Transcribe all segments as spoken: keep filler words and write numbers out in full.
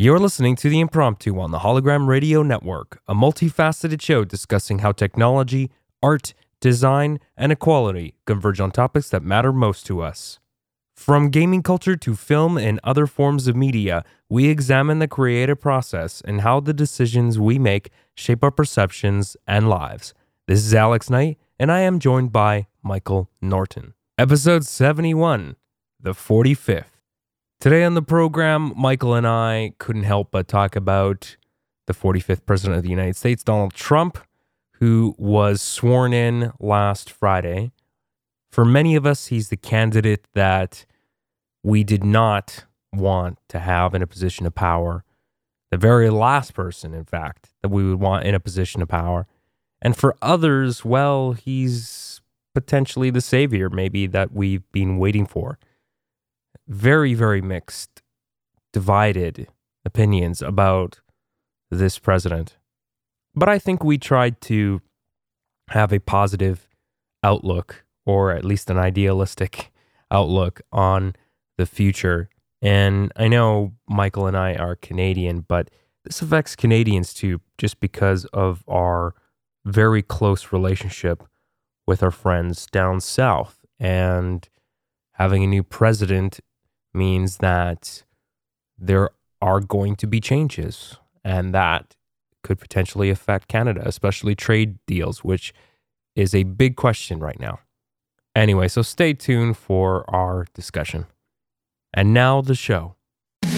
You're listening to The Impromptu on the Hologram Radio Network, a multifaceted show discussing how technology, art, design, and equality converge on topics that matter most to us. From gaming culture to film and other forms of media, we examine the creative process and how the decisions we make shape our perceptions and lives. This is Alex Knight, and I am joined by Michael Norton. Episode seventy-one, the forty-fifth. Today on the program, Michael and I couldn't help but talk about the forty-fifth President of the United States, Donald Trump, who was sworn in last Friday. For many of us, he's the candidate that we did not want to have in a position of power. The very last person, in fact, that we would want in a position of power. And for others, well, he's potentially the savior, maybe, that we've been waiting for. Very, very mixed, divided opinions about this president. But I think we tried to have a positive outlook, or at least an idealistic outlook on the future. And I know Michael and I are Canadian, but this affects Canadians too, just because of our very close relationship with our friends down south. And having a new president means that there are going to be changes, and that could potentially affect Canada, especially trade deals, which is a big question right now. Anyway, so stay tuned for our discussion. And now the show. When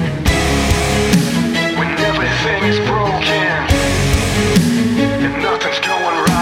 everything is broken and nothing's going right.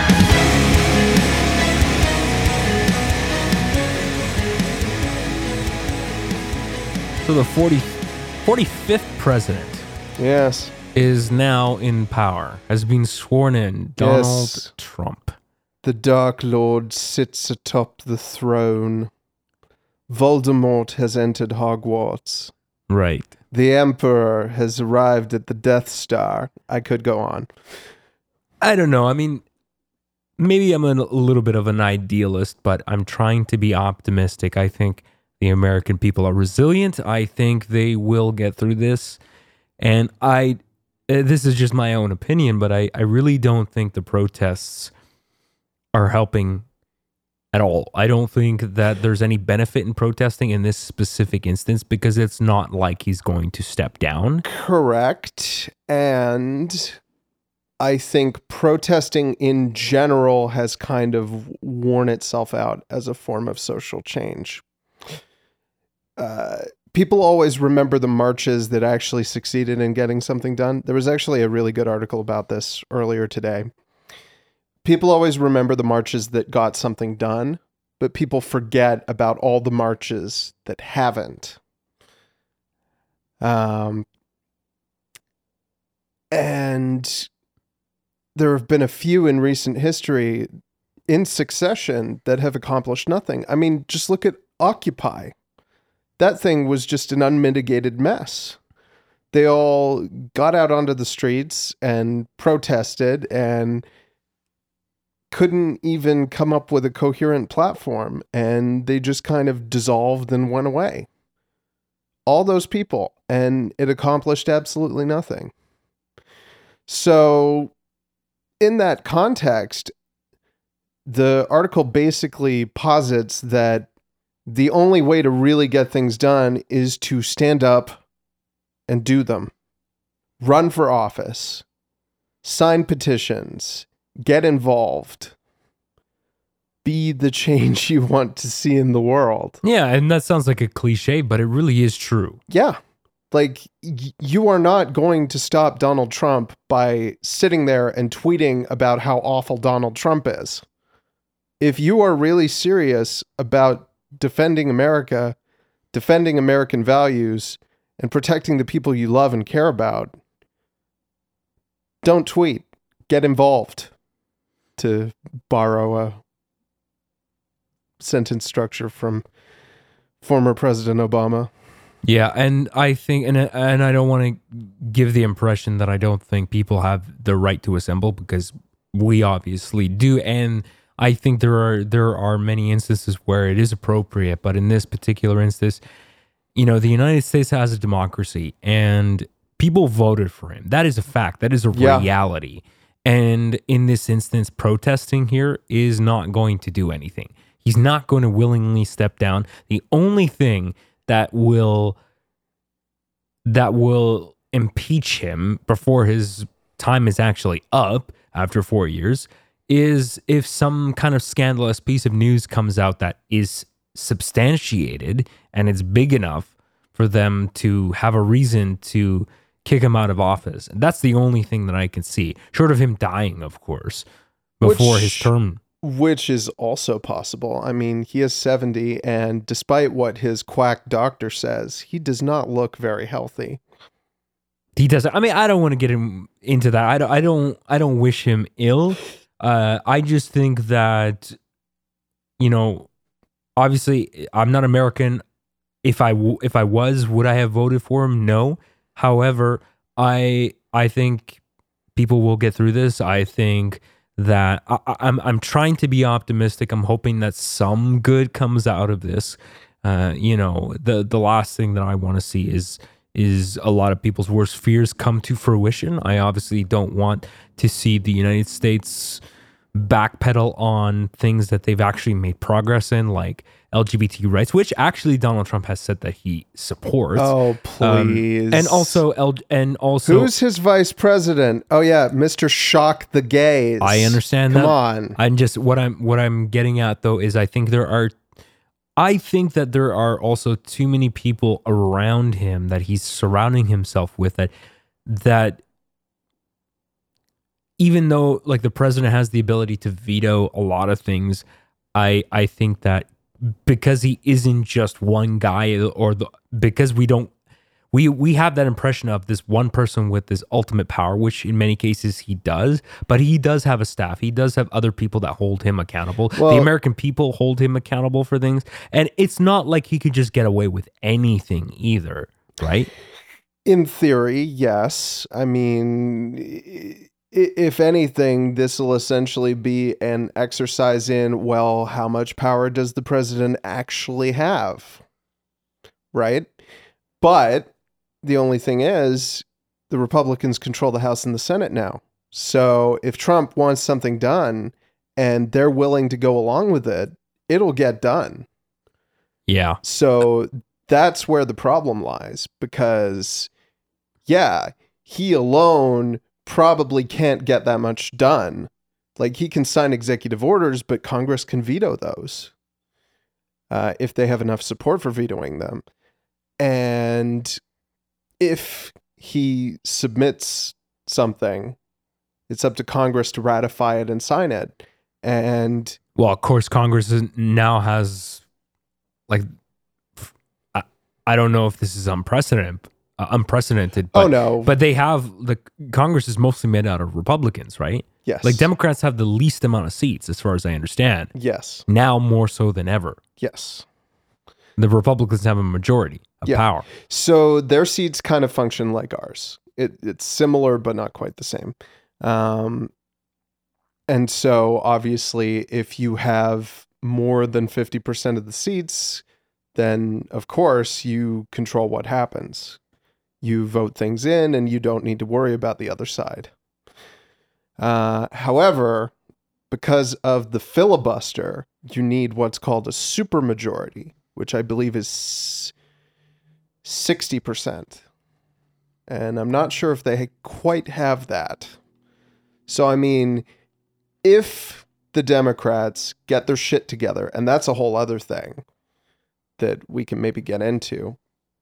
So the forty, forty-fifth president Yes. is now in power, has been sworn in, Donald Yes. Trump. The Dark Lord sits atop the throne. Voldemort has entered Hogwarts. Right. The Emperor has arrived at the Death Star. I could go on. I don't know. I mean, maybe I'm a little bit of an idealist, but I'm trying to be optimistic. I think the American people are resilient. I think they will get through this. And I, uh, this is just my own opinion, but I, I really don't think the protests are helping at all. I don't think that there's any benefit in protesting in this specific instance because it's not like he's going to step down. Correct. And I think protesting in general has kind of worn itself out as a form of social change. Uh, people always remember the marches that actually succeeded in getting something done. There was actually a really good article about this earlier today. People always remember the marches that got something done, but people forget about all the marches that haven't. Um, and there have been a few in recent history in succession that have accomplished nothing. I mean, just look at Occupy. That thing was just an unmitigated mess. They all got out onto the streets and protested and couldn't even come up with a coherent platform, and they just kind of dissolved and went away. All those people, and it accomplished absolutely nothing. So, in that context, the article basically posits that the only way to really get things done is to stand up and do them. Run for office. Sign petitions. Get involved. Be the change you want to see in the world. Yeah, and that sounds like a cliche, but it really is true. Yeah. Like, y- you are not going to stop Donald Trump by sitting there and tweeting about how awful Donald Trump is. If you are really serious about defending America, defending American values, and protecting the people you love and care about, don't tweet. Get involved, to borrow a sentence structure from former President Obama. Yeah, and I think, and and I don't want to give the impression that I don't think people have the right to assemble, because we obviously do, and I think there are there are many instances where it is appropriate, but in this particular instance, you know, the United States has a democracy and people voted for him. That is a fact. That is a Yeah. reality. And in this instance, protesting here is not going to do anything. He's not going to willingly step down. The only thing that will that will impeach him before his time is actually up after four years is if some kind of scandalous piece of news comes out that is substantiated and it's big enough for them to have a reason to kick him out of office. And that's the only thing that I can see, short of him dying, of course, before Which- his term. Which is also possible. I mean, he is seventy, and despite what his quack doctor says, he does not look very healthy. He doesn't. I mean, I don't want to get him into that. I don't. I don't. I don't wish him ill. Uh, I just think that, you know, obviously, I'm not American. If I w- if I was, would I have voted for him? No. However, I I think people will get through this. I think that I, I- I'm I'm trying to be optimistic. I'm hoping that some good comes out of this. Uh, you know, the the last thing that I want to see is is a lot of people's worst fears come to fruition. I obviously don't want to see the United States backpedal on things that they've actually made progress in, like L G B T rights, which actually Donald Trump has said that he supports. Oh, Um, please. and also L and also who's his vice president? Oh, yeah, Mister Shock the Gays. I understand Come that. on. I'm just what I'm what I'm getting at though is I think there are I think that there are also too many people around him that he's surrounding himself with that that even though like the president has the ability to veto a lot of things, I I think that because he isn't just one guy or the because we don't we we have that impression of this one person with this ultimate power, which in many cases he does, but he does have a staff. He does have other people that hold him accountable. Well- the American people hold him accountable for things. And it's not like he could just get away with anything either, right? In theory, yes. I mean, i- if anything, this will essentially be an exercise in, well, how much power does the president actually have? Right? But the only thing is, the Republicans control the House and the Senate now. So if Trump wants something done and they're willing to go along with it, it'll get done. Yeah. So that's where the problem lies because, yeah, he alone probably can't get that much done. Like, he can sign executive orders, but Congress can veto those uh, if they have enough support for vetoing them. And if he submits something, it's up to Congress to ratify it and sign it. And Well, of course, Congress is- now has, like, f- I, I don't know if this is unprecedented, uh, unprecedented. But, oh no, But they have the Congress is mostly made out of Republicans, right? yes, Like Democrats have the least amount of seats, as far as I understand. yes, Now more so than ever, yes. the Republicans have a majority of Yeah. power. So their seats kind of function like ours. It, it's similar, but not quite the same. Um, and so obviously, if you have more than fifty percent of the seats, then of course you control what happens. You vote things in and you don't need to worry about the other side. Uh, however, because of the filibuster, you need what's called a supermajority, which I believe is sixty percent. And I'm not sure if they quite have that. So, I mean, if the Democrats get their shit together, and that's a whole other thing that we can maybe get into,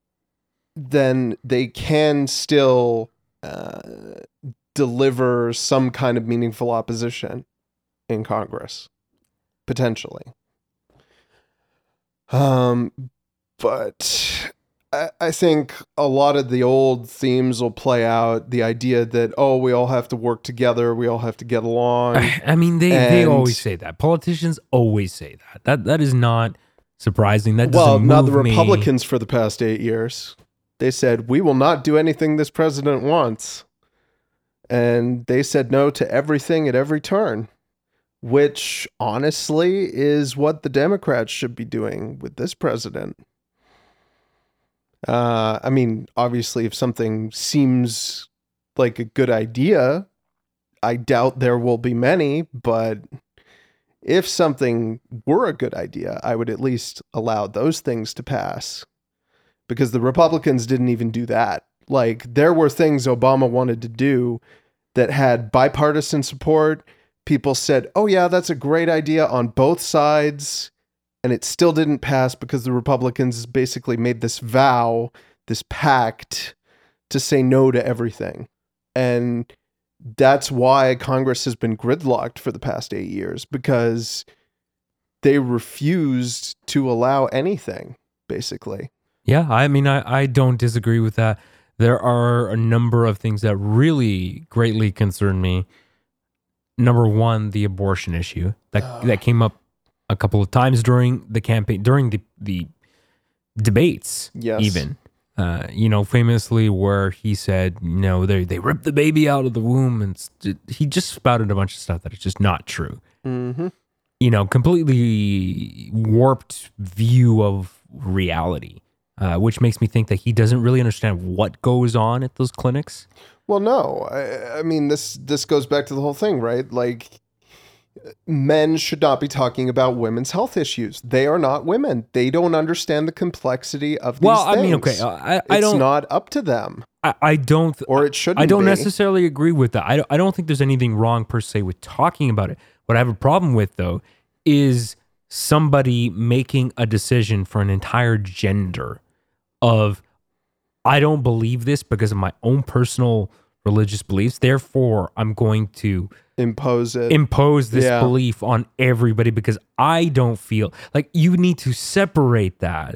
then they can still uh, deliver some kind of meaningful opposition in Congress, potentially. Um, but I, I think a lot of the old themes will play out. The idea that, oh, we all have to work together, we all have to get along. I mean, they, they And- always say that. Politicians always say that. That that is not surprising. That Well, doesn't not the move me. Republicans for the past eight years. They said, we will not do anything this president wants. And they said no to everything at every turn, which honestly is what the Democrats should be doing with this president. Uh, I mean, obviously, if something seems like a good idea, I doubt there will be many, but if something were a good idea, I would at least allow those things to pass, because the Republicans didn't even do that. Like, there were things Obama wanted to do that had bipartisan support. People said, oh yeah, that's a great idea on both sides. And it still didn't pass because the Republicans basically made this vow, this pact to say no to everything. And that's why Congress has been gridlocked for the past eight years, because they refused to allow anything, basically. Yeah, I mean, I, I don't disagree with that. There are a number of things that really greatly concern me. Number one, the abortion issue that uh. that came up a couple of times during the campaign, during the, the debates, yes. even. Uh, you know, famously where he said, you know, they, they ripped the baby out of the womb, and st- he just spouted a bunch of stuff that is just not true. Mm-hmm. You know, completely warped view of reality, uh, which makes me think that he doesn't really understand what goes on at those clinics. Well, no, I, I mean, this, this goes back to the whole thing, right? Like, men should not be talking about women's health issues. They are not women. They don't understand the complexity of these well, things. I mean, okay, uh, I, I it's don't. not up to them. I, I don't. Th- or it shouldn't I don't be. necessarily agree with that. I don't, I don't think there's anything wrong per se with talking about it. What I have a problem with, though, is somebody making a decision for an entire gender of, I don't believe this because of my own personal religious beliefs. Therefore, I'm going to impose it impose this yeah. belief on everybody because I don't feel like you need to separate that.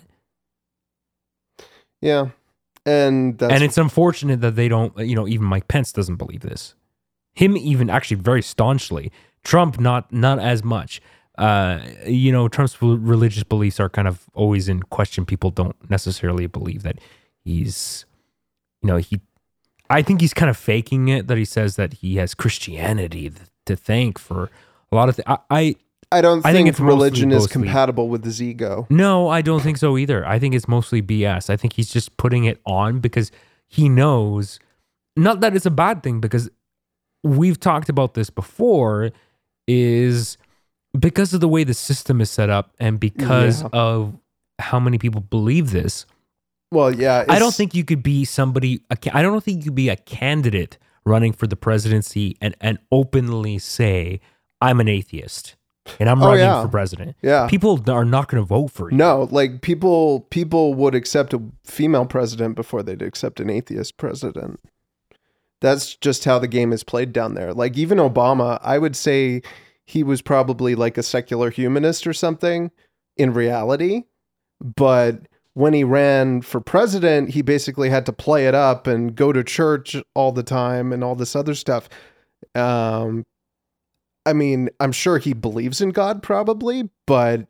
Yeah. And that's and it's unfortunate that they don't, you know, even Mike Pence doesn't believe this. Him even actually very staunchly. Trump not not as much. Uh, you know, Trump's religious beliefs are kind of always in question. People don't necessarily believe that he's, you know, he I think he's kind of faking it, that he says that he has Christianity th- to thank for a lot of things. I, I I don't I think, think it's religion mostly, is mostly, compatible with his ego. No, I don't think so either. I think it's mostly B S. I think he's just putting it on because he knows, not that it's a bad thing, because we've talked about this before, is because of the way the system is set up and because Yeah. of how many people believe this. Well, yeah. I don't think you could be somebody, a ca- I don't think you could be a candidate running for the presidency and, and openly say, I'm an atheist and I'm Oh, running yeah. for president. Yeah. People are not going to vote for you. No, like people people would accept a female president before they'd accept an atheist president. That's just how the game is played down there. Like even Obama, I would say he was probably like a secular humanist or something in reality, but when he ran for president, he basically had to play it up and go to church all the time and all this other stuff. Um, I mean, I'm sure he believes in God probably, but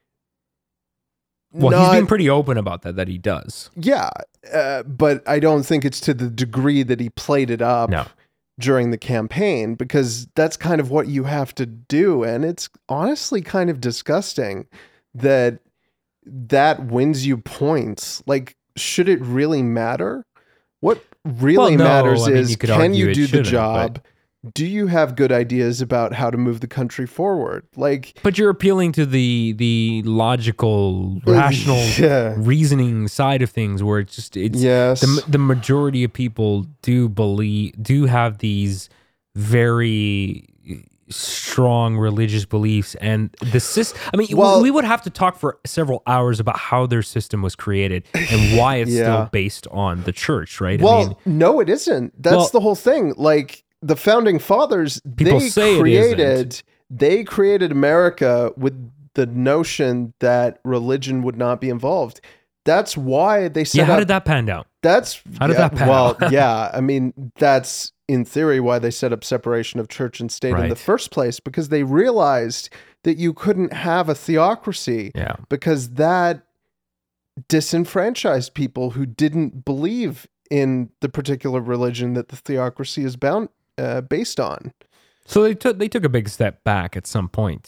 Well, not, he's been pretty open about that, that he does. yeah, uh, but I don't think it's to the degree that he played it up No. during the campaign, because that's kind of what you have to do. And it's honestly kind of disgusting that that wins you points. Like, should it really matter? What really Well, no, matters I mean, is, you could can argue you it do the shouldn't, job? Do you have good ideas about how to move the country forward? Like, But you're appealing to the the logical, rational, yeah. reasoning side of things, where it's just it's Yes. the the majority of people do believe do have these very strong religious beliefs, and the system. I mean, Well- we would have to talk for several hours about how their system was created and why it's Yeah. still based on the church, right? Well, I mean, no, it isn't. That's Well- the whole thing. Like the founding fathers, People they say it created isn't. they created America with the notion that religion would not be involved. That's why they set yeah. How up. did that pan out? That's How did yeah, that pan well, out? yeah. I mean, that's in theory why they set up separation of church and state in Right. the first place, because they realized that you couldn't have a theocracy Yeah. because that disenfranchised people who didn't believe in the particular religion that the theocracy is bound uh, based on. So they took they took a big step back at some point.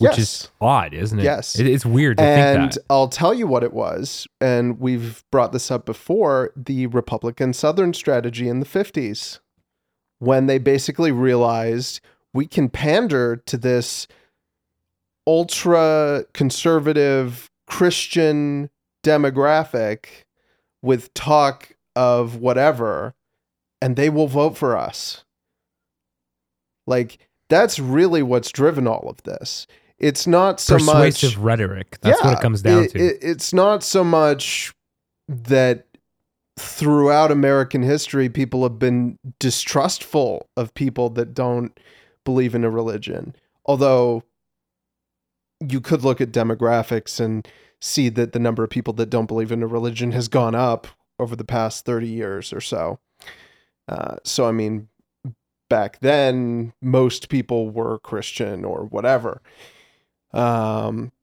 which Yes. is odd, isn't it? Yes. It, it's weird to And think that. I'll tell you what it was, and we've brought this up before, the Republican Southern strategy in the fifties, when they basically realized we can pander to this ultra conservative Christian demographic with talk of whatever, and they will vote for us. Like, that's really what's driven all of this. It's not so Persuasive much rhetoric. That's what it comes down it- to. it- it's not so much that throughout American history, people have been distrustful of people that don't believe in a religion. Although you could look at demographics and see that the number of people that don't believe in a religion has gone up over the past thirty years or so. Uh, so, I mean, back then, most people were Christian or whatever. Um,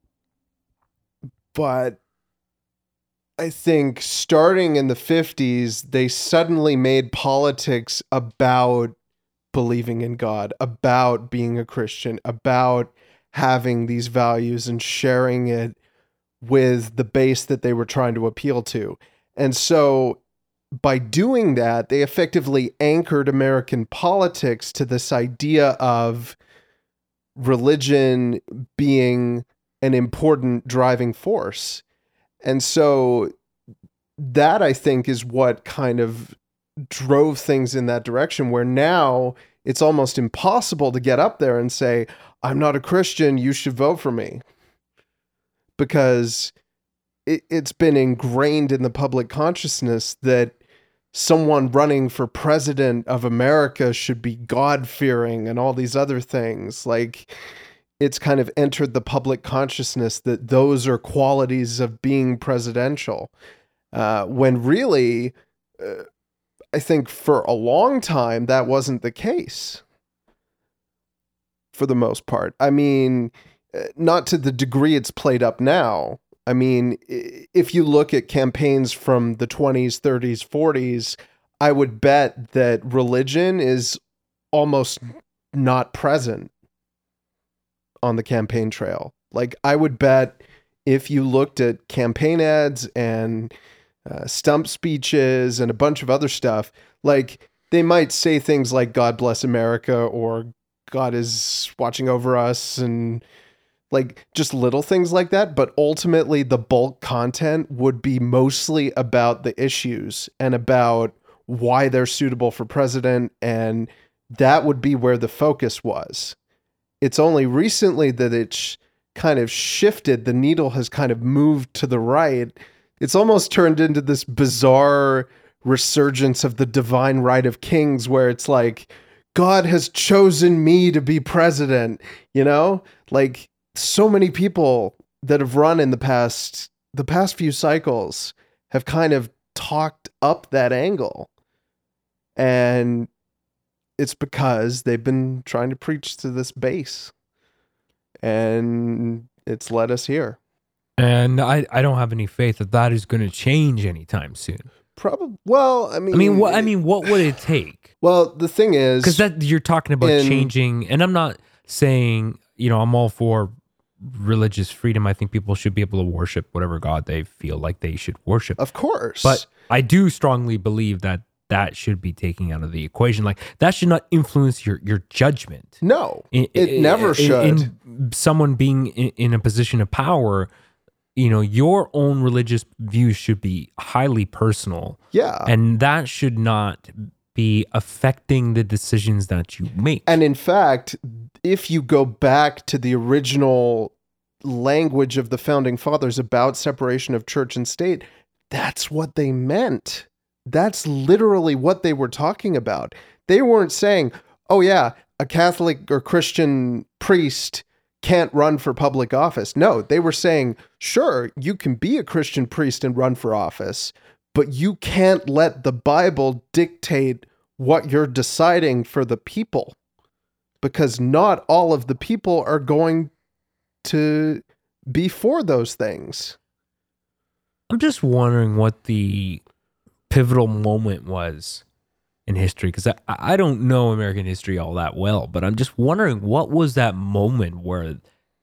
but I think starting in the fifties, they suddenly made politics about believing in God, about being a Christian, about having these values and sharing it with the base that they were trying to appeal to. And so by doing that, they effectively anchored American politics to this idea of religion being an important driving force. And so that, I think, is what kind of drove things in that direction, where now it's almost impossible to get up there and say, I'm not a Christian, you should vote for me. Because it, it's been ingrained in the public consciousness that someone running for president of America should be God-fearing and all these other things. Like, it's kind of entered the public consciousness that those are qualities of being presidential. Uh, when really, uh, I think for a long time, that wasn't the case. For the most part. I mean, uh, not to the degree it's played up now. I mean, i- if you look at campaigns from the twenties, thirties, forties, I would bet that religion is almost not present on the campaign trail. Like, I would bet if you looked at campaign ads and uh, stump speeches and a bunch of other stuff, like, they might say things like God bless America or God is watching over us and like just little things like that. But ultimately the bulk content would be mostly about the issues and about why they're suitable for president. And that would be where the focus was. It's only recently that it's kind of shifted. The needle has kind of moved to the right. It's almost turned into this bizarre resurgence of the divine right of kings, where it's like, God has chosen me to be president, you know? Like, so many people that have run in the past, the past few cycles have kind of talked up that angle. And it's because they've been trying to preach to this base. And it's led us here. And I, I don't have any faith that that is going to change anytime soon. Probably. Well, I mean, I mean, what I mean, what would it take? Well, the thing is, Because that you're talking about in- changing, and I'm not saying, you know, I'm all for religious freedom. I think people should be able to worship whatever God they feel like they should worship. of course, But I do strongly believe that that should be taken out of the equation. Like, that should not influence your your judgment. no, In- it in- never in- should. In someone being in, in a position of power, you know, your own religious views should be highly personal, yeah. and that should not be affecting the decisions that you make. And in fact, if you go back to the original language of the founding fathers about separation of church and state, that's what they meant. That's literally what they were talking about. They weren't saying, oh yeah, a Catholic or Christian priest can't run for public office. No, they were saying, sure, you can be a Christian priest and run for office, but you can't let the Bible dictate what you're deciding for the people, because not all of the people are going to be for those things. I'm just wondering what the pivotal moment was in history, because I, I don't know American history all that well, but I'm just wondering, what was that moment where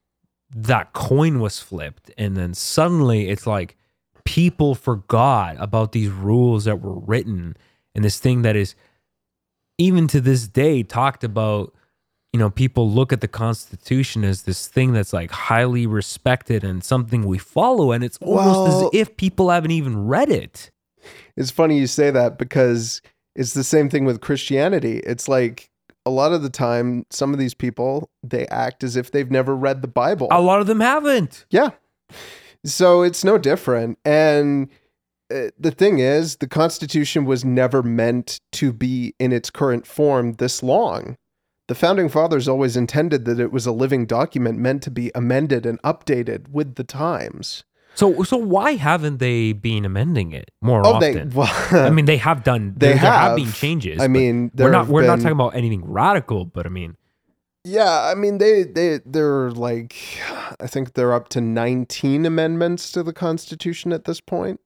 that coin was flipped, and then suddenly it's like people forgot about these rules that were written, and this thing that is even to this day talked about. You know, people look at the Constitution as this thing that's like highly respected and something we follow, and it's almost Well, as if people haven't even read it. It's funny you say that because it's the same thing with Christianity. It's like a lot of the time, some of these people, they act as if they've never read the Bible. A lot of them haven't. Yeah. So it's no different. And uh, the thing is, the Constitution was never meant to be in its current form this long. The Founding Fathers always intended that it was a living document meant to be amended and updated with the times. So, so why haven't they been amending it more Oh, often? they, well, I mean, they have done. They there, there have have. been changes. I but mean, there we're not. have We're not been- talking about anything radical, but I mean, yeah, I mean, they, they, they're like, I think they're up to nineteen amendments to the Constitution at this point.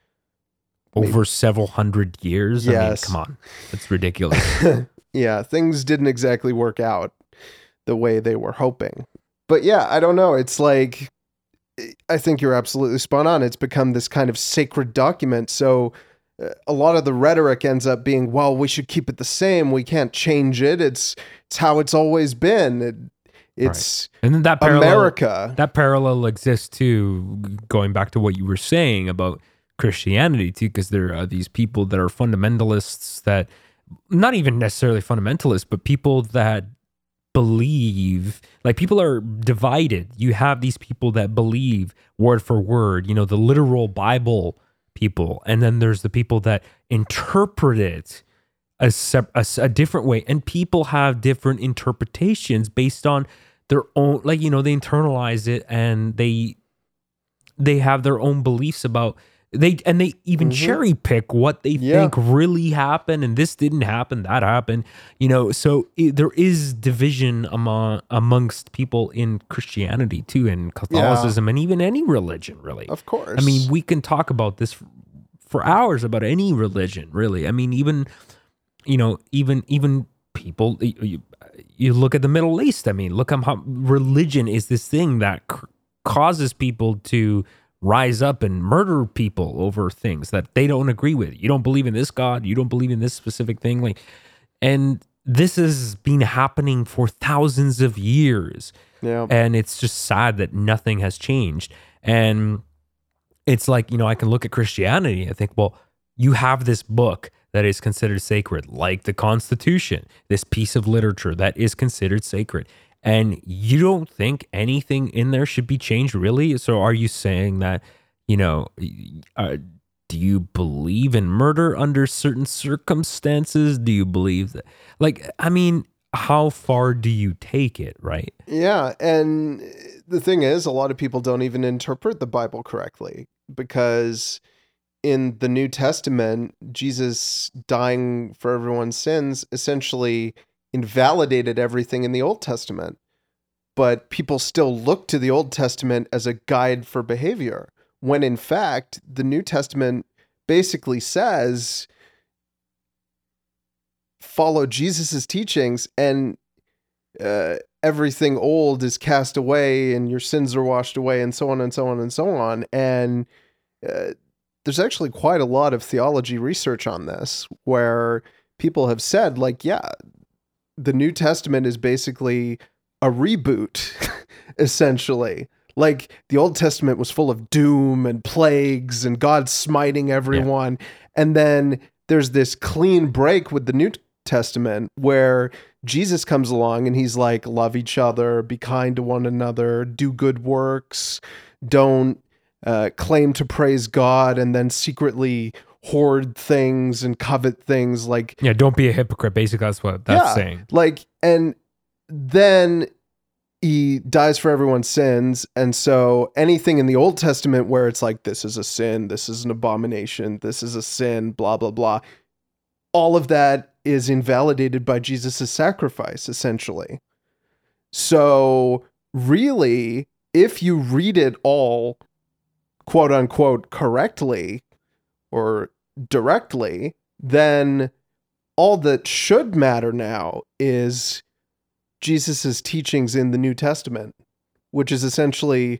over several hundred years. I mean, Yes. come on, it's ridiculous. Yeah, things didn't exactly work out the way they were hoping. But yeah, I don't know. It's like, I think you're absolutely spot on. It's become this kind of sacred document. So uh, a lot of the rhetoric ends up being, well, we should keep it the same. We can't change it. It's it's how it's always been. It, it's And then that parallel, America. that parallel exists too. Going back to what you were saying about Christianity too, because there are these people that are fundamentalists that. Not even necessarily fundamentalists, but people that believe, like people are divided. You have these people that believe word for word, you know, the literal Bible people. And then there's the people that interpret it a, sep- a, s- a different way. And people have different interpretations based on their own, like, you know, they internalize it and they, they have their own beliefs about They and they even Mhm. cherry pick what they Yeah. think really happened, and this didn't happen, that happened, you know. So it, there is division among amongst people in Christianity too, and Catholicism, and even any religion, really. Of course. I mean, we can talk about this f- for hours about any religion, really. I mean, even you know, even even people. You, you look at the Middle East. I mean, look how religion is this thing that c- causes people to rise up and murder people over things that they don't agree with. You don't believe in this God. You don't believe in this specific thing. Like, and this has been happening for thousands of years. yeah. And it's just sad that nothing has changed. And it's like, you know, I can look at Christianity and think, well, you have this book that is considered sacred, like the Constitution, this piece of literature that is considered sacred. And you don't think anything in there should be changed, really? So are you saying that, you know, uh, do you believe in murder under certain circumstances? Do you believe that? Like, I mean, how far do you take it, right? Yeah, and the thing is, a lot of people don't even interpret the Bible correctly because in the New Testament, Jesus dying for everyone's sins essentially invalidated everything in the Old Testament. But people still look to the Old Testament as a guide for behavior, when in fact, the New Testament basically says, follow Jesus's teachings and uh, everything old is cast away and your sins are washed away and so on and so on and so on. And uh, there's actually quite a lot of theology research on this where people have said, like, yeah, the New Testament is basically a reboot, essentially. Like, the Old Testament was full of doom and plagues and God smiting everyone. Yeah. And then there's this clean break with the New Testament where Jesus comes along and he's like, love each other, be kind to one another, do good works, don't uh, claim to praise God and then secretly hoard things and covet things. Like, yeah, don't be a hypocrite. Basically, that's what that's yeah, saying. Like, and then he dies for everyone's sins. And so anything in the Old Testament where it's like, this is a sin, this is an abomination, this is a sin, blah, blah, blah. All of that is invalidated by Jesus' sacrifice, essentially. So really, if you read it all, quote unquote, correctly or directly, then all that should matter now is Jesus's teachings in the New Testament. which is essentially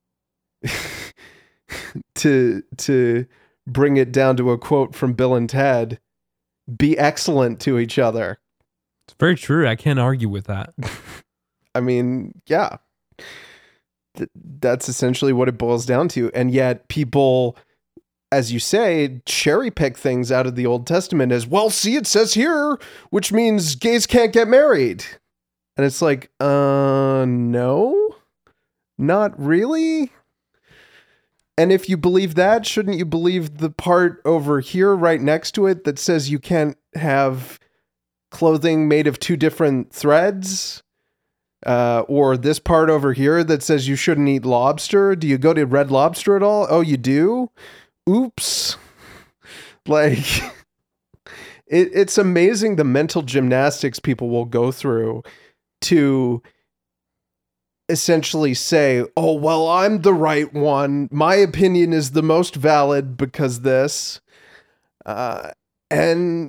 to to bring it down to a quote from Bill and Ted, be excellent to each other. It's very true. I can't argue with that. I mean, yeah. Th- that's essentially what it boils down to. And yet people, as you say, cherry pick things out of the Old Testament as, well, see, it says here, which means gays can't get married. And it's like, uh, no, not really. And if you believe that, shouldn't you believe the part over here right next to it that says you can't have clothing made of two different threads? Uh, or this part over here that says you shouldn't eat lobster? Do you go to Red Lobster at all? Oh, you do? Oops. Like, it, it's amazing the mental gymnastics people will go through to essentially say, oh, well, I'm the right one. My opinion is the most valid because this. Uh, and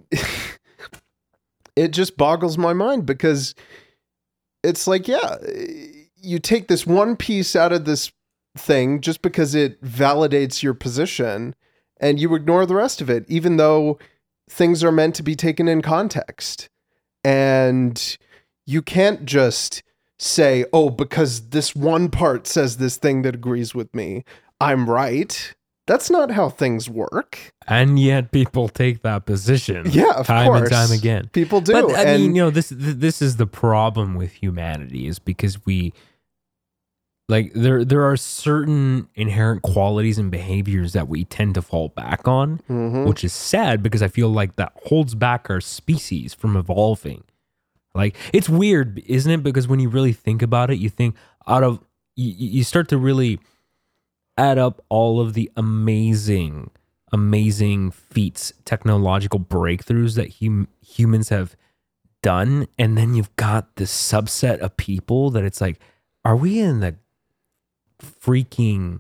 it just boggles my mind because it's like, yeah, you take this one piece out of this thing just because it validates your position and you ignore the rest of it, even though things are meant to be taken in context. And you can't just say, oh, because this one part says this thing that agrees with me, I'm right. That's not how things work. And yet people take that position. Yeah, of time course. and time again. People do. But I and mean, you know, this this is the problem with humanity, is because we like there there are certain inherent qualities and behaviors that we tend to fall back on, Mhm. which is sad because I feel like that holds back our species from evolving. Like, it's weird, isn't it? Because when you really think about it, you think out of you, you start to really add up all of the amazing, amazing feats, technological breakthroughs that hum, humans have done. And then you've got this subset of people that it's like, are we in the freaking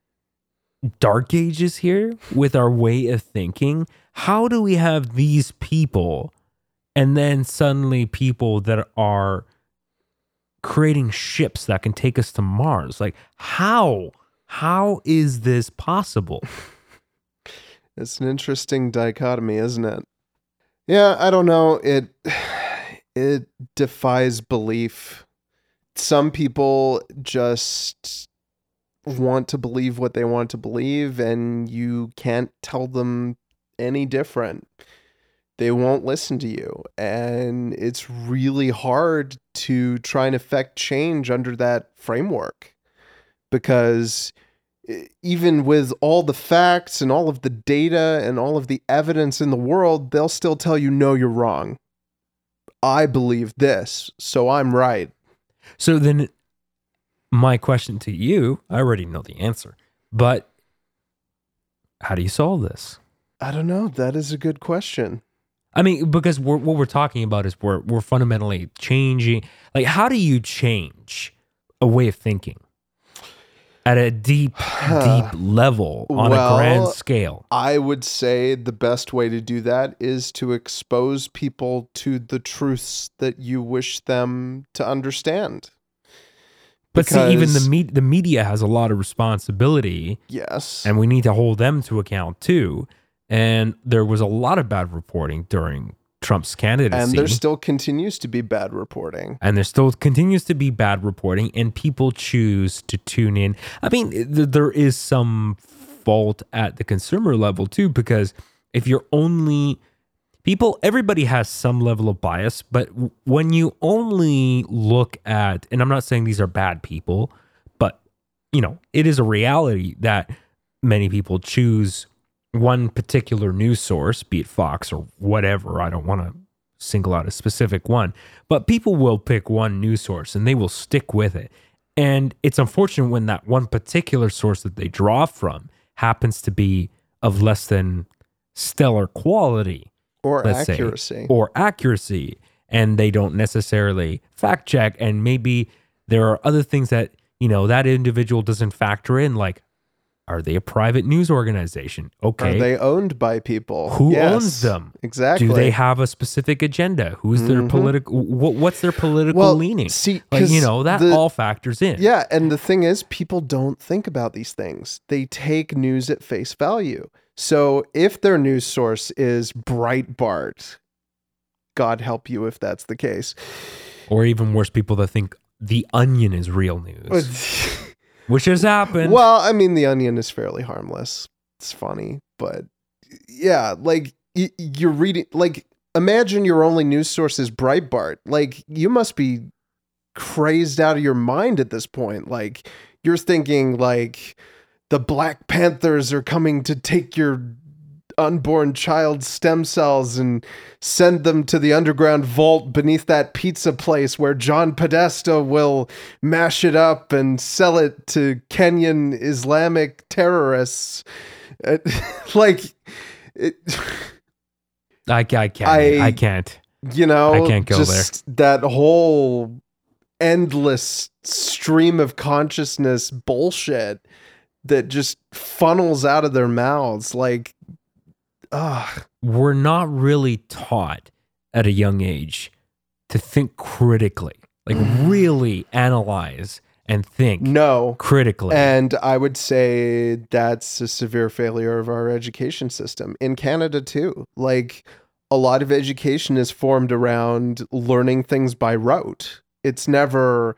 dark ages here with our way of thinking? How do we have these people and then suddenly people that are creating ships that can take us to Mars? Like, how? How is this possible? It's an interesting dichotomy, isn't it? Yeah, I don't know. It it defies belief. Some people just want to believe what they want to believe, and you can't tell them any different. They won't listen to you, and it's really hard to try and affect change under that framework, because even with all the facts and all of the data and all of the evidence in the world, they'll still tell you, no, you're wrong. I believe this, so I'm right. So then my question to you, I already know the answer, but how do you solve this? I don't know. That is a good question. I mean, because we're, what we're talking about is we're, we're fundamentally changing. Like, how do you change a way of thinking at a deep, deep level on Well, a grand scale? I would say the best way to do that is to expose people to the truths that you wish them to understand. But see, even the Because- me- the media has a lot of responsibility, Yes. and we need to hold them to account too. And there was a lot of bad reporting during Trump's candidacy. And there still continues to be bad reporting. And there still continues to be bad reporting, and people choose to tune in. I mean, th- there is some fault at the consumer level too, because if you're only people, everybody has some level of bias, but w- when you only look at, and I'm not saying these are bad people, but you know, it is a reality that many people choose one particular news source, be it Fox or whatever. I don't want to single out a specific one, but people will pick one news source and they will stick with it. And it's unfortunate when that one particular source that they draw from happens to be of less than stellar quality, Or let's say, accuracy. or accuracy, and they don't necessarily fact check. And maybe there are other things that, you know, that individual doesn't factor in, like Are they a private news organization? Okay. Are they owned by people? Who Yes, owns them? Exactly. Do they have a specific agenda? Who's their Mhm. political? What, what's their political Well, leaning? see, like 'cause you know that the- all factors in. Yeah, and the thing is, people don't think about these things. They take news at face value. So if their news source is Breitbart, God help you if that's the case. Or even worse, people that think The Onion is real news, which has happened. Well, I mean, The Onion is fairly harmless. It's funny, but yeah, like y- you're reading, like imagine your only news source is Breitbart. Like you must be crazed out of your mind at this point. Like you're thinking like the Black Panthers are coming to take your unborn child's stem cells and send them to the underground vault beneath that pizza place where John Podesta will mash it up and sell it to Kenyan Islamic terrorists. Uh, like it, I, I can't. I- I, can't. you know, I can't go just that whole endless stream of consciousness bullshit that just funnels out of their mouths. Like, ah, We're not really taught at a young age to think critically, like really analyze and think no. critically. And I would say that's a severe failure of our education system in Canada too. Like a lot of education is formed around learning things by rote. It's never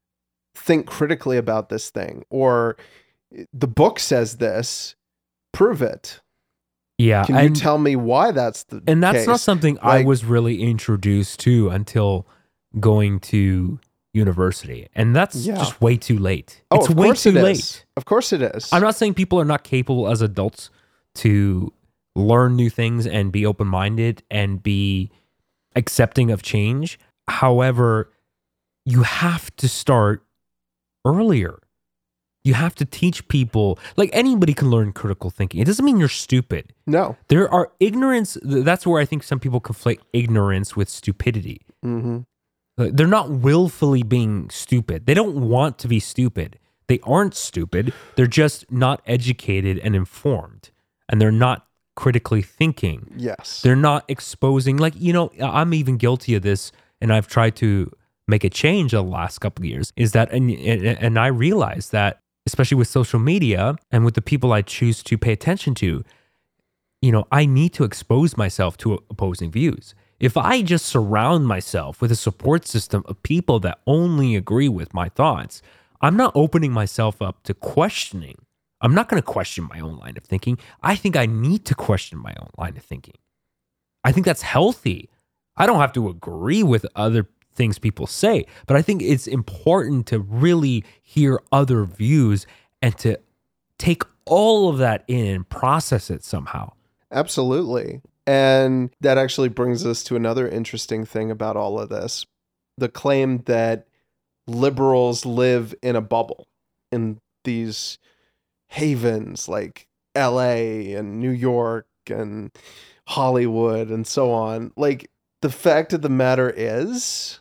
think critically about this thing or the book says this, prove it. yeah, Can and, you tell me why that's the and that's case? not something I Like- was really introduced to until going to university, and that's Yeah. just way too late. Oh, it's of way course too it late. is. Of course it is. I'm not saying people are not capable as adults to learn new things and be open-minded and be accepting of change. However, you have to start earlier. You have to teach people, like anybody can learn critical thinking. It doesn't mean you're stupid. No. There are ignorance. That's where I think some people conflate ignorance with stupidity. Mm-hmm. Uh, They're not willfully being stupid. They don't want to be stupid. They aren't stupid. They're just not educated and informed. And they're not critically thinking. Yes. They're not exposing, like, you know, I'm even guilty of this, and I've tried to make a change the last couple of years, is that, and, and I realized that, especially with social media and with the people I choose to pay attention to, you know, I need to expose myself to opposing views. If I just surround myself with a support system of people that only agree with my thoughts, I'm not opening myself up to questioning. I'm not going to question my own line of thinking. I think I need to question my own line of thinking. I think that's healthy. I don't have to agree with other things people say, but I think it's important to really hear other views and to take all of that in and process it somehow. Absolutely. And that actually brings us to another interesting thing about all of this. The claim that liberals live in a bubble in these havens like L A and New York and Hollywood and so on. Like, the fact of the matter is,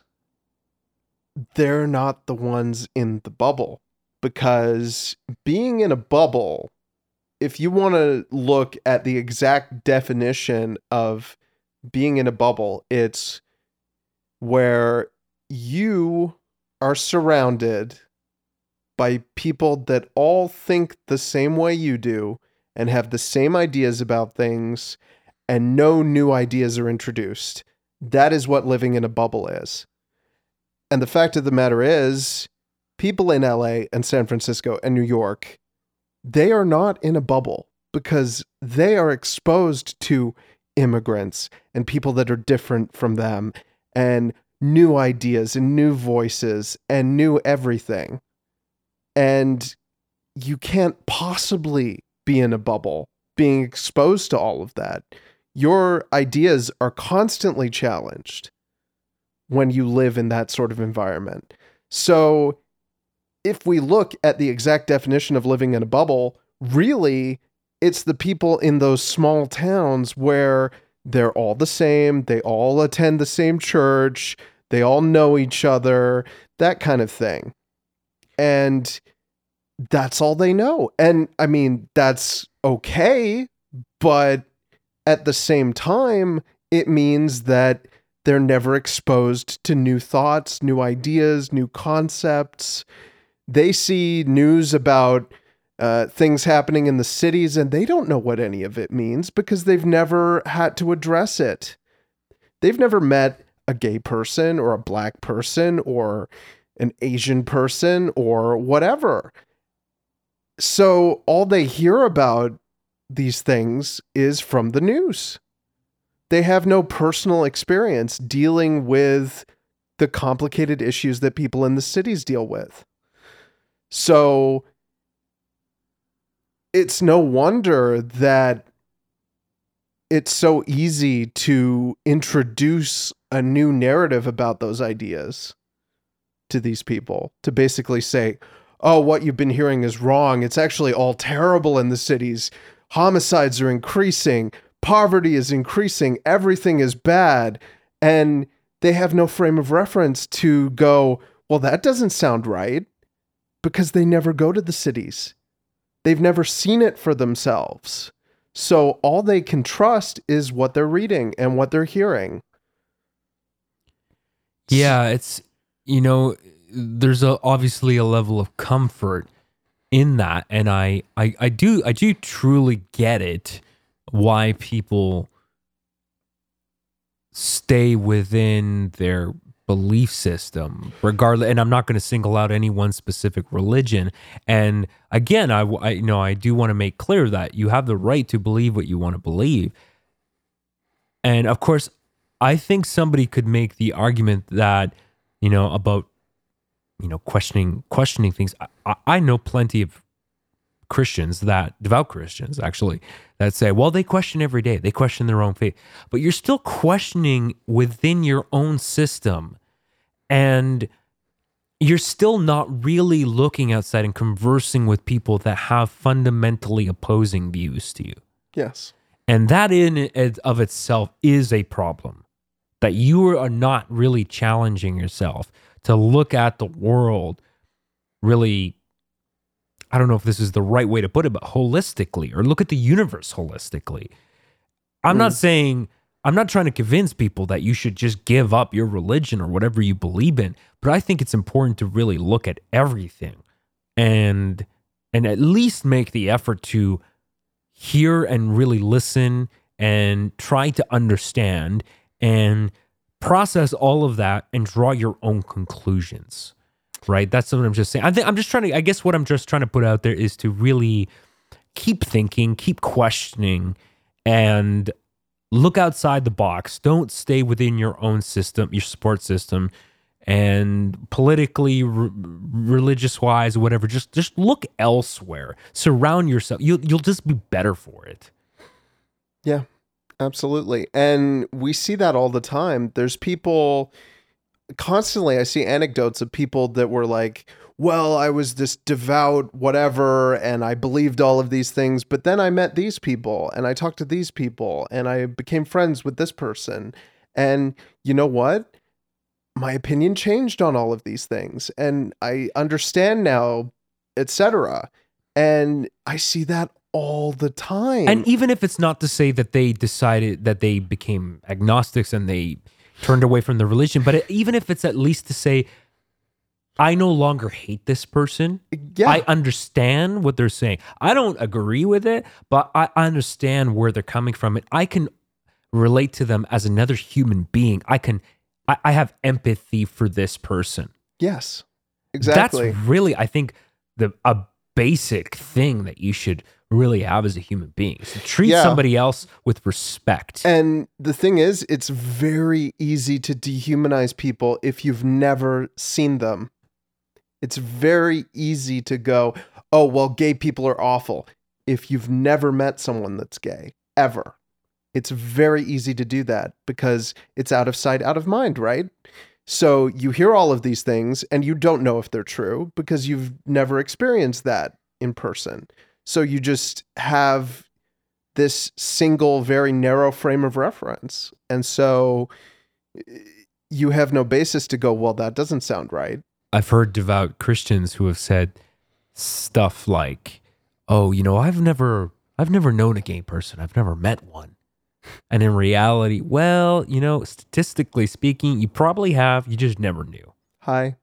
they're not the ones in the bubble, because being in a bubble, if you want to look at the exact definition of being in a bubble, it's where you are surrounded by people that all think the same way you do and have the same ideas about things, and no new ideas are introduced. That is what living in a bubble is. And the fact of the matter is, people in L A and San Francisco and New York, they are not in a bubble because they are exposed to immigrants and people that are different from them and new ideas and new voices and new everything. And you can't possibly be in a bubble being exposed to all of that. Your ideas are constantly challenged when you live in that sort of environment. So if we look at the exact definition of living in a bubble, really, it's the people in those small towns where they're all the same, they all attend the same church, they all know each other, that kind of thing. And that's all they know. And I mean, that's okay, but at the same time, it means that they're never exposed to new thoughts, new ideas, new concepts. They see news about uh, things happening in the cities, and they don't know what any of it means because they've never had to address it. They've never met a gay person or a black person or an Asian person or whatever. So all they hear about these things is from the news. They have no personal experience dealing with the complicated issues that people in the cities deal with. So it's no wonder that it's so easy to introduce a new narrative about those ideas to these people, to basically say, oh, what you've been hearing is wrong. It's actually all terrible in the cities. Homicides are increasing. Poverty is increasing. Everything is bad. And they have no frame of reference to go, well, that doesn't sound right, because they never go to the cities. They've never seen it for themselves. So all they can trust is what they're reading and what they're hearing. Yeah, it's, you know, there's a, obviously a level of comfort in that. And I, I, I do, I do truly get it, why people stay within their belief system, regardless. And I'm not going to single out any one specific religion. And again, I, I you know, I do want to make clear that you have the right to believe what you want to believe. And of course, I think somebody could make the argument that, you know, about, you know, questioning, questioning things. I, I know plenty of Christians, that devout Christians actually, that say, well, they question every day. They question their own faith, but you're still questioning within your own system, and you're still not really looking outside and conversing with people that have fundamentally opposing views to you. Yes. And that in and of itself is a problem, that you are not really challenging yourself to look at the world really, I don't know if this is the right way to put it, but holistically, or look at the universe holistically. I'm mm. not saying, I'm not trying to convince people that you should just give up your religion or whatever you believe in, but I think it's important to really look at everything and, and at least make the effort to hear and really listen and try to understand and process all of that and draw your own conclusions. Right. That's what I'm just saying. I think I'm just trying to, I guess what I'm just trying to put out there is to really keep thinking, keep questioning, and look outside the box. Don't stay within your own system, your support system, and politically, re- religious wise, whatever. Just, just look elsewhere. Surround yourself. You'll, you'll just be better for it. Yeah, absolutely. And we see that all the time. There's people. Constantly, I see anecdotes of people that were like, well, I was this devout whatever, and I believed all of these things, but then I met these people, and I talked to these people, and I became friends with this person. And you know what? My opinion changed on all of these things, and I understand now, et cetera. And I see that all the time. And even if it's not to say that they decided that they became agnostics and they turned away from the religion, but even if it's at least to say, I no longer hate this person. Yeah. I understand what they're saying. I don't agree with it, but I understand where they're coming from. And I can relate to them as another human being. I can, I, I have empathy for this person. Yes, exactly. That's really, I think, the a basic thing that you should really have as a human being. So treat yeah. somebody else with respect. And the thing is, it's very easy to dehumanize people if you've never seen them. It's very easy to go, oh, well, gay people are awful. If you've never met someone that's gay, ever. It's very easy to do that because it's out of sight, out of mind, right? So you hear all of these things and you don't know if they're true because you've never experienced that in person. So you just have this single, very narrow frame of reference. And so you have no basis to go, well, that doesn't sound right. I've heard devout Christians who have said, stuff like, oh, you know, I've never, I've never known a gay person. I've never met one. And in reality, well, you know, statistically speaking, you probably have, you just never knew. Hi.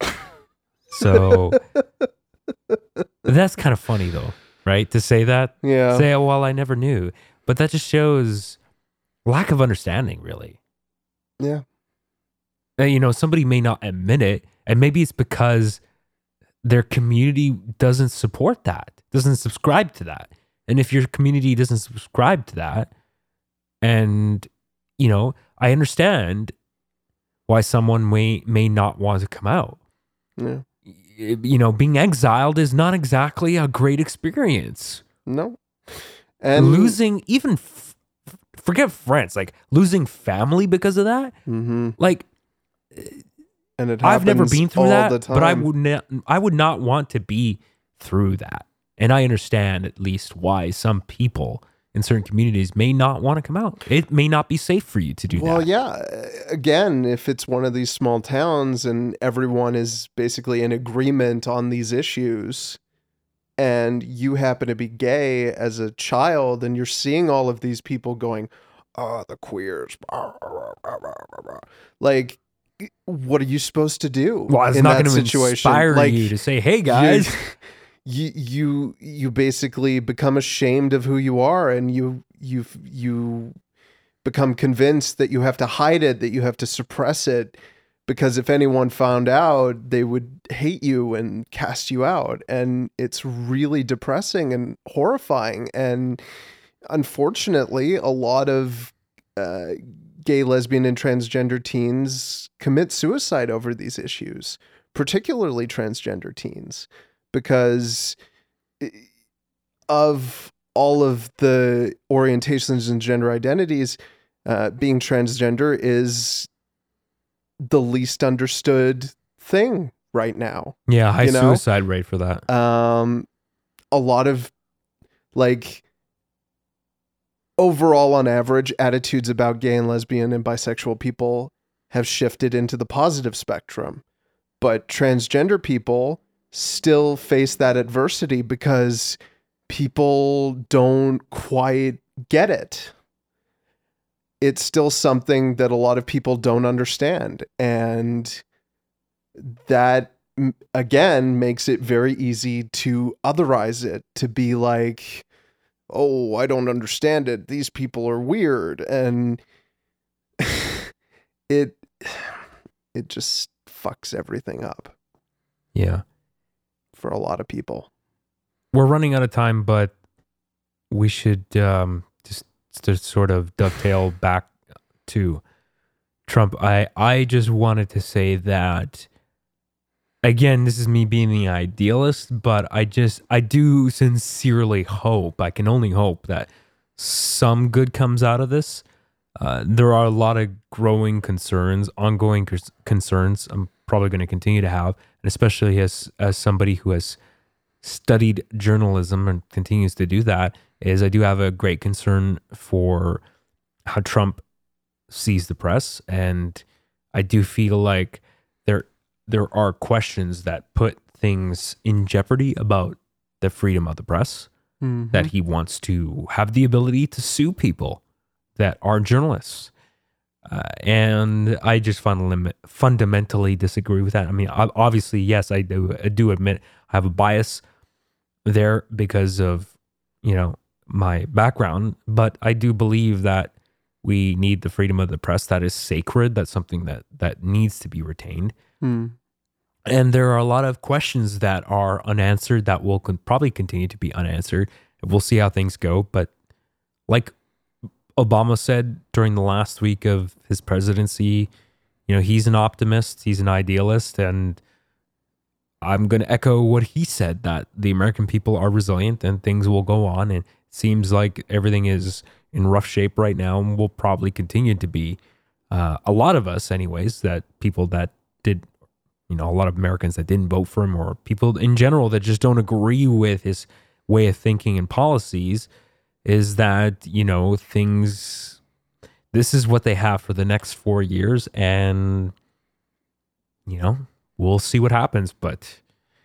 So that's kind of funny though, right? To say that, Yeah. say, oh, well, I never knew. But that just shows lack of understanding, really. Yeah. Uh, You know, somebody may not admit it, and maybe it's because their community doesn't support that, doesn't subscribe to that. And if your community doesn't subscribe to that, and, you know, I understand why someone may may not want to come out. Yeah. Y- You know, being exiled is not exactly a great experience. No. And Losing even, f- forget friends, like losing family because of that. Mhm. Like, And it I've never happens been through all that, the time. but I would not, I would not want to be through that. And I understand at least why some people in certain communities may not want to come out. It may not be safe for you to do Well, that. yeah. Again, if it's one of these small towns and everyone is basically in agreement on these issues, and you happen to be gay as a child, and you're seeing all of these people going, "Oh, the queers," blah, blah, blah, blah, blah, blah." Like, what are you supposed to do? Well, it's in not that going to situation? inspire Like, you to say, "Hey, guys." you you you basically become ashamed of who you are, and you you you become convinced that you have to hide it, that you have to suppress it, because if anyone found out, they would hate you and cast you out. And it's really depressing and horrifying. And unfortunately, a lot of uh, gay, lesbian, and transgender teens commit suicide over these issues, particularly transgender teens, because of all of the orientations and gender identities, uh, being transgender is the least understood thing right now. Yeah, high You know? suicide rate for that. Um, a lot of, like, overall, on average, attitudes about gay and lesbian and bisexual people have shifted into the positive spectrum. But transgender people still face that adversity because people don't quite get it. It's still something that a lot of people don't understand. And that, m- again, makes it very easy to otherize it, to be like, oh, I don't understand it. These people are weird. And it, it just fucks everything up Yeah. for a lot of people. We're running out of time, but we should um, just to sort of dovetail back to Trump. I, I just wanted to say that, again, this is me being the idealist, but I just, I do sincerely hope, I can only hope that some good comes out of this. Uh, there are a lot of growing concerns, ongoing cons- concerns I'm probably going to continue to have, and especially as as somebody who has studied journalism and continues to do that, is I do have a great concern for how Trump sees the press, and I do feel like there there are questions that put things in jeopardy about the freedom of the press, that he wants to have the ability to sue people that are journalists. Uh, and I just fund- fundamentally disagree with that. I mean, ob- obviously, yes, I do, I do admit I have a bias there because of, you know, my background, but I do believe that we need the freedom of the press. That is sacred. That's something that, that needs to be retained. Mm. And there are a lot of questions that are unanswered that will con- probably continue to be unanswered. We'll see how things go. But like Obama said during the last week of his presidency, you know, he's an optimist, he's an idealist, and I'm going to echo what he said, that the American people are resilient and things will go on. And it seems like everything is in rough shape right now and will probably continue to be. Uh, a lot of us, anyways, that people that did, you know, a lot of Americans that didn't vote for him, or people in general that just don't agree with his way of thinking and policies, is that, you know, things, this is what they have for the next four years. And, you know, we'll see what happens. But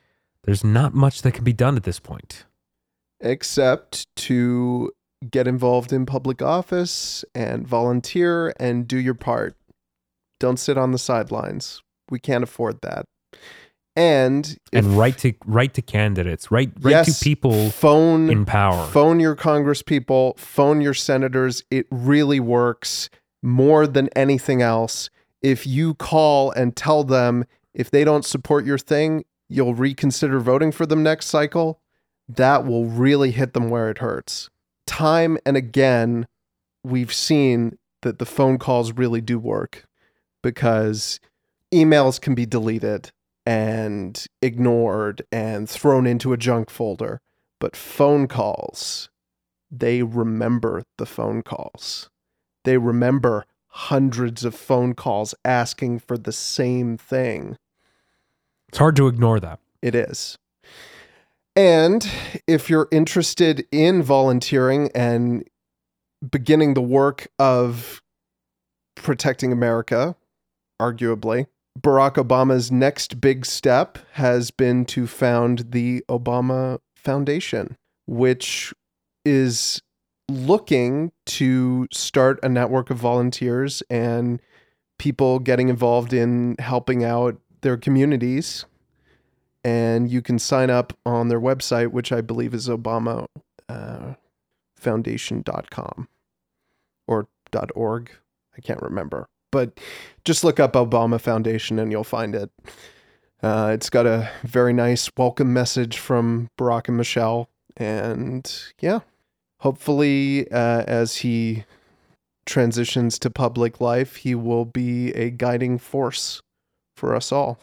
there's not much that can be done at this point. Except to get involved in public office and volunteer and do your part. Don't sit on the sidelines. We can't afford that. And and if, write to write to candidates, write write yes, to people phone in power. Phone your Congress people, phone your senators. It really works more than anything else. If you call and tell them if they don't support your thing, you'll reconsider voting for them next cycle, that will really hit them where it hurts. Time and again, we've seen that the phone calls really do work because emails can be deleted and ignored and thrown into a junk folder. But phone calls, they remember the phone calls. They remember hundreds of phone calls asking for the same thing. It's hard to ignore that. It is. And if you're interested in volunteering and beginning the work of protecting America, arguably, Barack Obama's next big step has been to found the Obama Foundation, which is looking to start a network of volunteers and people getting involved in helping out their communities. And you can sign up on their website, which I believe is obama foundation dot com or .org. I can't remember. But just look up Obama Foundation and you'll find it. Uh, it's got a very nice welcome message from Barack and Michelle. And yeah, hopefully uh, as he transitions to public life, he will be a guiding force for us all.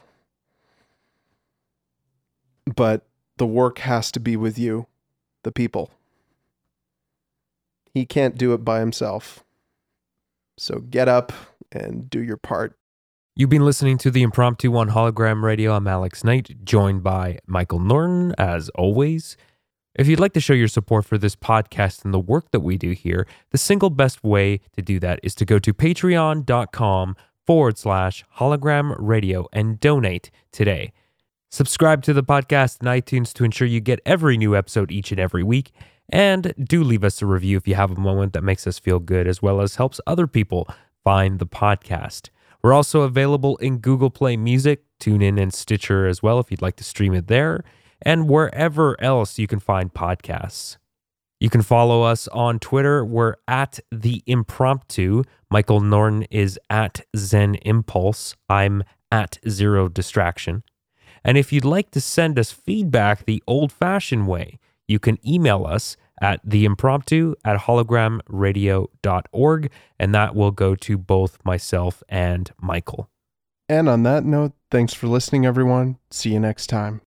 But the work has to be with you, the people. He can't do it by himself. So get up and do your part. You've been listening to The Impromptu on Hologram Radio. I'm Alex Knight, joined by Michael Norton, as always. If you'd like to show your support for this podcast and the work that we do here, the single best way to do that is to go to patreon.com forward slash hologram radio and donate today. Subscribe to the podcast in iTunes to ensure you get every new episode each and every week. And do leave us a review if you have a moment that makes us feel good, as well as helps other people find the podcast. We're also available in Google Play Music, TuneIn, and Stitcher as well if you'd like to stream it there, and wherever else you can find podcasts. You can follow us on Twitter. We're at The Impromptu. Michael Norton is at Zen Impulse. I'm at Zero Distraction. And if you'd like to send us feedback the old-fashioned way, you can email us at theimpromptu at hologramradio dot org, and that will go to both myself and Michael. And on that note, thanks for listening, everyone. See you next time.